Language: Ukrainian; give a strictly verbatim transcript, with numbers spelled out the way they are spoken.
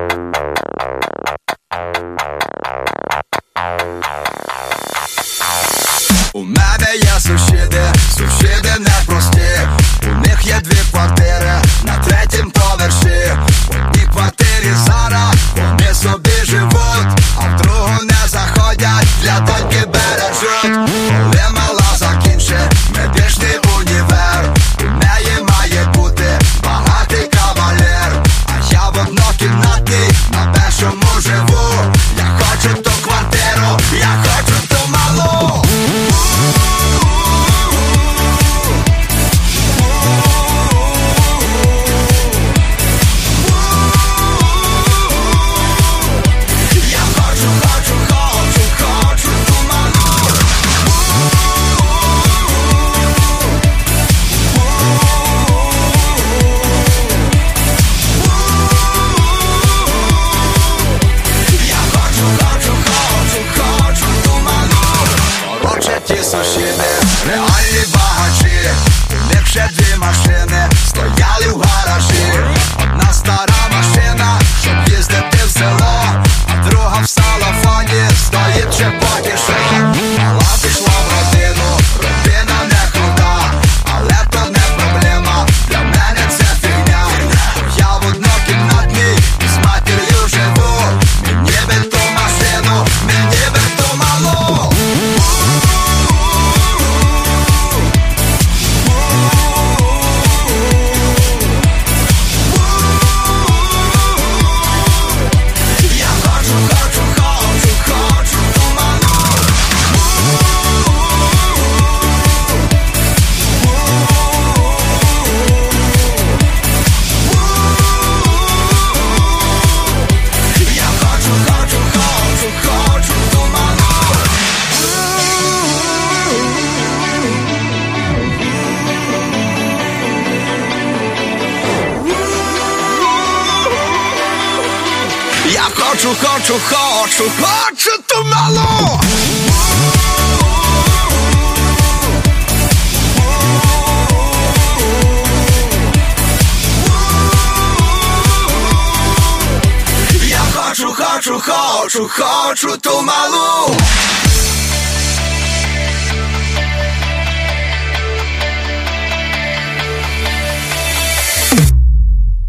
У мене є сусіди, сусіди непрості. У них є дві квартири на третім поверсі. В одній квартирі зараз вони собі живуть, а в другу не заходять, для доньки бережуть. Коли мала закінчить медичний універ, у неї має бути багатий кавалер. А я в однокімнатній на першому живу. Я хочу ту квартиру, я хочу ту малу. Ті сусіди, реальні багачі. У них ще дві машини стояли в гаражі. Одна стара машина, щоб їздити в село, а друга в салофоні стоїть ще поки що. Мала пішла в родину, родина не крута, але то не проблема, для мене це фігня. Я в однокімнатній з матір'ю живу. Мені би ту машину, мені би ту малу. Я хочу, хочу, хочу, хочу ту малу. Я хочу, хочу, хочу, хочу ту малу.